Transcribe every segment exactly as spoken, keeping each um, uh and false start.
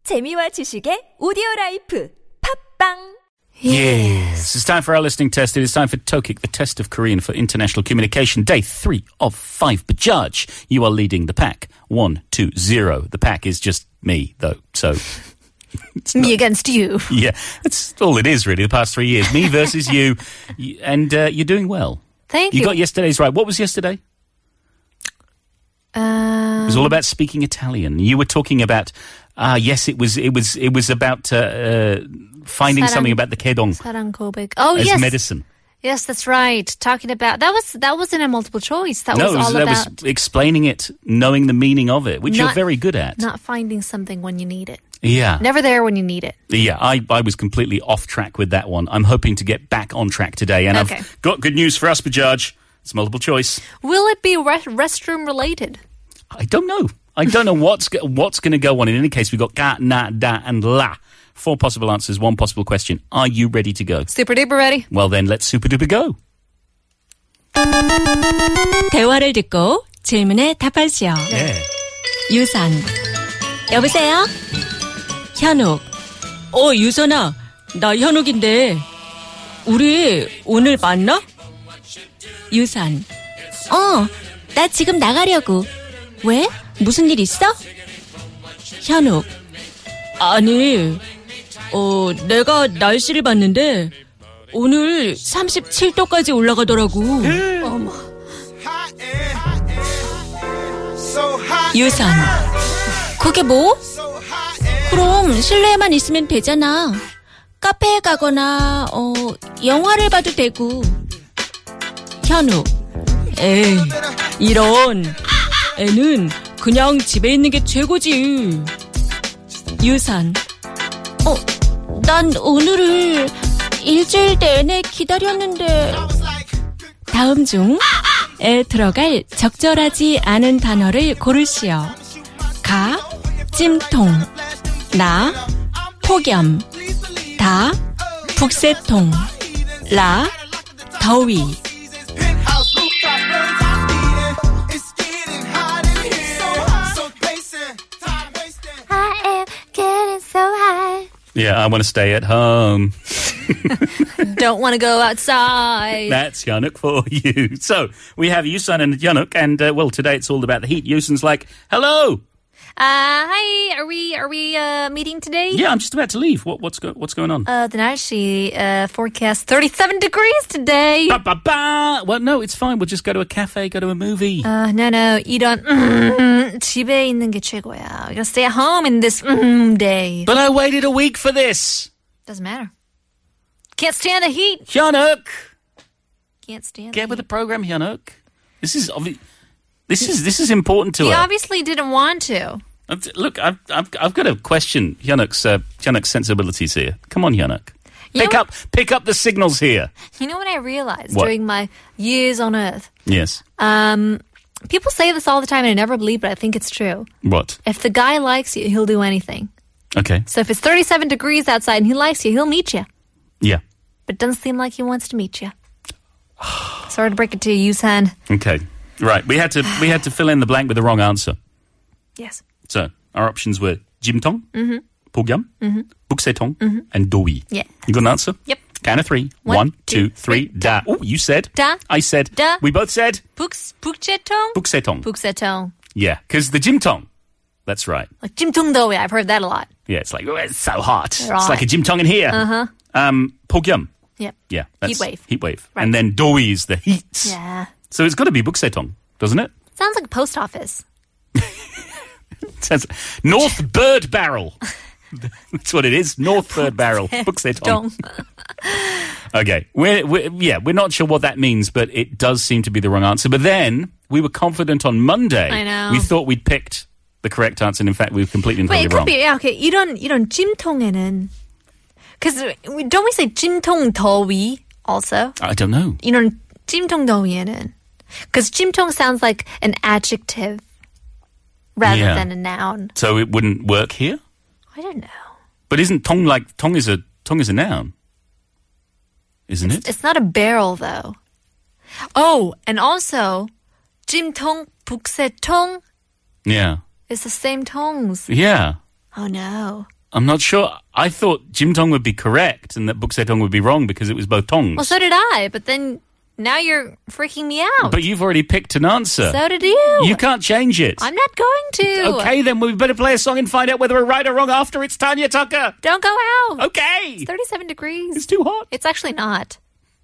재미와 지식의 오디오라이프 팝빵. Yes, it's time for our listening test. It is time for TOEIC, the test of Korean for international communication. Day three of five. But Judge, you are leading the pack. One, two, zero. The pack is just me, though, so... It's me not, against you. Yeah, that's all it is, really, the past three years. Me versus you, and uh, you're doing well. Thank you. You got yesterday's right. What was yesterday? Um, it was all about speaking Italian. You were talking about... Ah, uh, yes, it was It was. It was about uh, uh, finding 사랑, something about the kedong 사랑 고백. Oh, as yes. medicine. Yes, that's right. Talking about... That, was, that wasn't a multiple choice. That no, was it was, all that about... was explaining it, knowing the meaning of it, which not, you're very good at. Not finding something when you need it. Yeah. Never there when you need it. Yeah, I, I was completely off track with that one. I'm hoping to get back on track today. And okay. I've got good news for us, Bajaj. It's multiple choice. Will it be re- restroom related? I don't know. I don't know what's go- what's going to go on. In any case, we've got ga, na, da, and la. Four possible answers, one possible question. Are you ready to go? Super duper ready. Well then, let's super duper go. 대화를 듣고 질문에 답하시오. Yeah. 유선. 여보세요? 현욱. 어, 유선아. 나 현욱인데 우리 오늘 만나? 유선. 어, 나 지금 나가려고. 왜? 무슨 일 있어? 현욱. 아니, 어, 내가 날씨를 봤는데 오늘 삼십칠 도까지 올라가더라고. 어머. 유선. 그게 뭐? 그럼 실내에만 있으면 되잖아. 카페에 가거나 어, 영화를 봐도 되고. 현우. 에이, 이런 애는 그냥 집에 있는 게 최고지. 유선. 어, 난 오늘을 일주일 내내 기다렸는데. 다음 중 에 들어갈 적절하지 않은 단어를 고르시오. 가, 찜통. 나, 폭염. 다, 북새통. 라, 더위. I am getting so high. Yeah, I want to stay at home. Don't want to go outside. That's Yanuk for you. So, we have Yusun and Yanuk, and, uh, well, today it's all about the heat. Yusun's like, hello! Uh, hi, are we are we uh, meeting today? Yeah, I'm just about to leave. What, what's, go- what's going on? Uh, the 날씨 uh, forecast thirty-seven degrees today. Ba, ba, ba. Well, no, it's fine. We'll just go to a cafe, go to a movie. Uh, no, no, 이런 음, 집에 있는 게 최고야. We're gonna stay at home in this mm, day. But I waited a week for this. Doesn't matter. Can't stand the heat. Yanuk! Can't stand Get the with heat. the program, Yanuk. This is obvi- This is this is important to He her. obviously didn't want to. Look, I've I've I've got to question Yanuk's uh, Yanuk's sensibilities here. Come on, Yanuk. You Pick know up pick up the signals here. You know what I realized What? during my years on Earth? Yes. Um, people say this all the time, and I never believe it. I think it's true. What? If the guy likes you, he'll do anything. Okay. So if it's thirty-seven degrees outside and he likes you, he'll meet you. Yeah. But it doesn't seem like he wants to meet you. Sorry to break it to you, Yusan. Okay. Right. We had to we had to fill in the blank with the wrong answer. Yes. So our options were Jimtong, Mm-hmm. Pogyam, Mm-hmm. Buksetong, Mm-hmm. and Doi. Yeah. You got an answer? Yep. Count of three. One, One, two, two, three. three. Da. Oh, you said. Da. I said. Da. We both said. Bux, Bukjetong? Buksetong. Buksetong. Yeah, because the Jimtong. That's right. Like Jimtongdo, I've heard that a lot. Yeah, it's like, oh, it's so hot. Right. It's like a Jimtong in here. Uh-huh. Um, Pogyam. Yep. Yeah. That's Heat wave. Heat wave. Right. And then Doi is the heat. Yeah. So it's got to be Buksetong, doesn't it? Sounds like a post office. It says North Bird Barrel. That's what it is. North Bird Barrel. Buksetong. Okay. We're, we're, yeah, we're not sure what that means, but it does seem to be the wrong answer. But then we were confident on Monday. I know. We thought we'd picked the correct answer, and in fact, we were completely and Wait, totally it could wrong. be, yeah, okay. 이런, 이런 찜통에는, because don't we say 찜통 더위 also? I don't know. 이런 찜통 더위에는. Because 찜통 sounds like an adjective rather Yeah. than a noun. So it wouldn't work here? I don't know. But isn't tong like, tong is a, tong is a noun? Isn't it? It's not a barrel though. Oh, and also, 찜통, 북새통 Yeah. is the same tongs. Yeah. Oh no. I'm not sure. I thought Jimtong would be correct and that Buksetong would be wrong because it was both tongs. Well, so did I, but then now you're freaking me out. But you've already picked an answer. So did you. You can't change it. I'm not going to. Okay, then we better play a song and find out whether we're right or wrong after it's Tanya Tucker. Don't go out. Okay. It's thirty-seven degrees. It's too hot. It's actually not.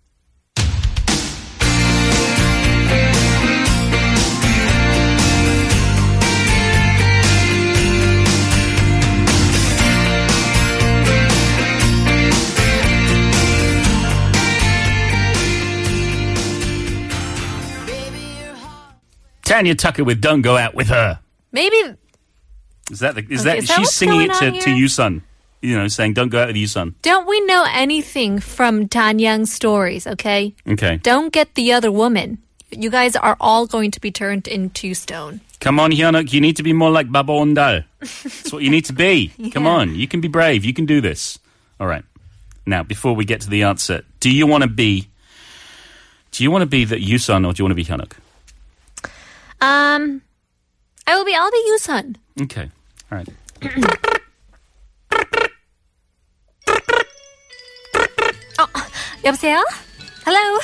Tanya Tucker with Don't Go Out With Her. Maybe. Is that the, is Okay, that is that she's what's singing it going to, on to here? you, son? You know, saying don't go out with you, son. Don't we know anything from Danyang's stories, okay? Okay. Don't get the other woman. You guys are all going to be turned into stone. Come on, Hyunuk, you need to be more like Baba Ondal. That's what you need to be. Come Yeah. on, you can be brave. You can do this. All right. Now, before we get to the answer, do you want to be do you want to be the Yusun or do you want to be Hyunuk? Um, I will be, I'll be Yusun. Okay. All right. 어, 여보세요? Hello?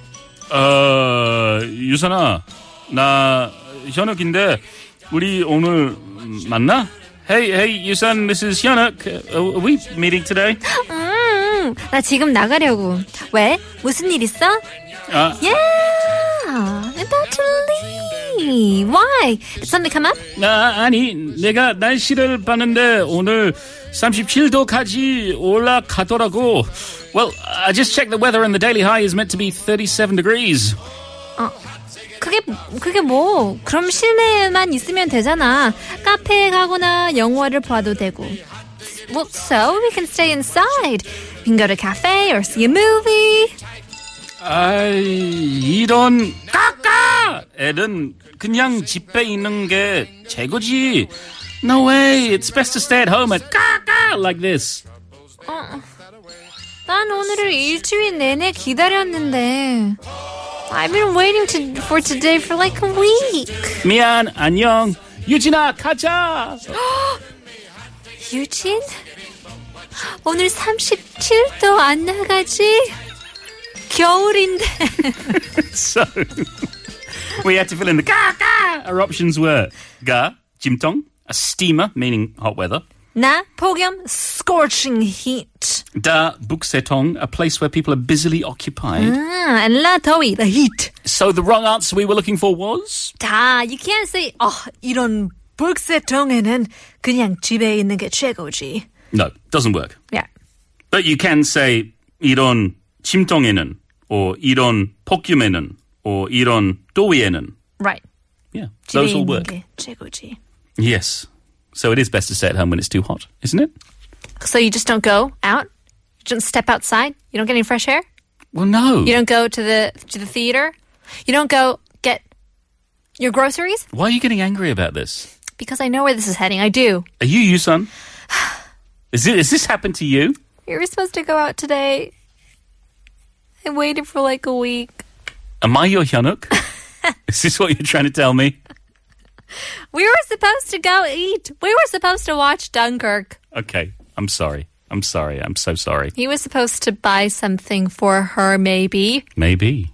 어, 유선아, 나 현욱인데 우리 오늘 만나? Hey, hey, Yusun, this is Hyunuk. Uh, are we meeting today? 음, 나 지금 나가려고. 왜? 무슨 일 있어? 아, Yeah, I'm about to leave. Why? Did something come up? 아, 아니, 내가 날씨를 봤는데 오늘 삼십칠 도까지 올라가더라고. Well, I just checked the weather and the daily high is meant to be thirty-seven degrees. 어, 그게, 그게 뭐, 그럼 실내에만 있으면 되잖아. 카페에 가거나 영화를 봐도 되고. Well, so we can stay inside. We can go to a cafe or see a movie. 아이, 이런 까까! 애는 그냥 집에 있는 게 최고지. No way, it's best to stay at home and 까까 like this. 어, 난 오늘을 일주일 내내 기다렸는데. I've been waiting to, for today for like a week. 미안, 안녕. 유진아, 가자. 유진? 오늘 삼십칠 도 안 나가지? 겨울인데. So, we had to fill in the 까까. Our options were 가, 짐통, a steamer, meaning hot weather. 나, 폭염, scorching heat. Da, buksetong, a place where people are busily occupied. 아, and 라, 더위, the heat. So the wrong answer we were looking for was? 다, you can't say, 어, 이런 북새통에는 그냥 집에 있는 게 최고지. No, doesn't work. Yeah. But you can say 이런 침통에는 or 이런 폭염에는 or 이런 더위에는. Right. Yeah, 집에 those all 있는 work. 게 최고지. Yes. So it is best to stay at home when it's too hot, isn't it? So you just don't go out? You don't step outside? You don't get any fresh air? Well, no. You don't go to the to the theater? You don't go get your groceries? Why are you getting angry about this? Because I know where this is heading. I do. Are you you, son? Is it? Has this happened to you? We were supposed to go out today. I waited for like a week. Am I your Hyunuk? Is this what you're trying to tell me? We were supposed to go eat. We were supposed to watch Dunkirk. Okay, I'm sorry. I'm sorry. I'm so sorry. He was supposed to buy something for her, maybe. Maybe.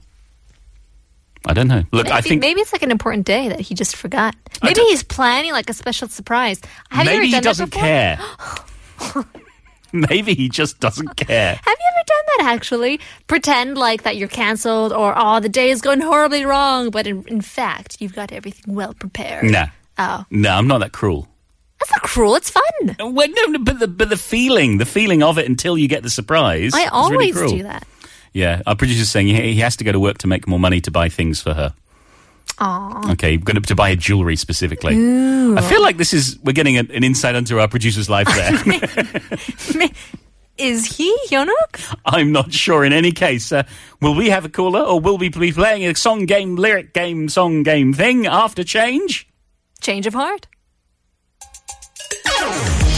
I don't know. Look, Maybe, I think maybe it's like an important day that he just forgot. Maybe don't- he's planning like a special surprise. Have maybe you he ever done doesn't that before? care. Maybe he just doesn't care. Have you ever done that actually? Pretend like that you're cancelled or, oh, the day is going horribly wrong, but in, in fact, you've got everything well prepared. Nah. Oh. No, I'm not that cruel. That's not cruel. It's fun. Well, no, no, but the but the feeling, the feeling of it until you get the surprise. I is always really cruel. do that. Yeah, our producer's saying he, he has to go to work to make more money to buy things for her. Aww. Okay, going to, to buy jewelry specifically. I feel like this is we're getting an, an insight into our producer's life there. Is he Hyunuk? I'm not sure. In any case, uh, will we have a caller or will we be playing a song game, lyric game, song game thing after change? Change of heart.